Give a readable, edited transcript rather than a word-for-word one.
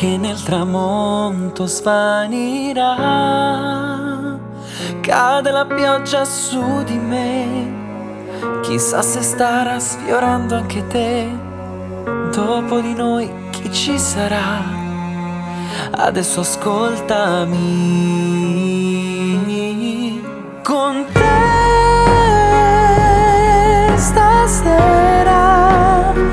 che nel tramonto svanirà. Cade la pioggia su di me, chissà se starà sfiorando anche te. Dopo di noi chi ci sarà? Adesso ascoltami.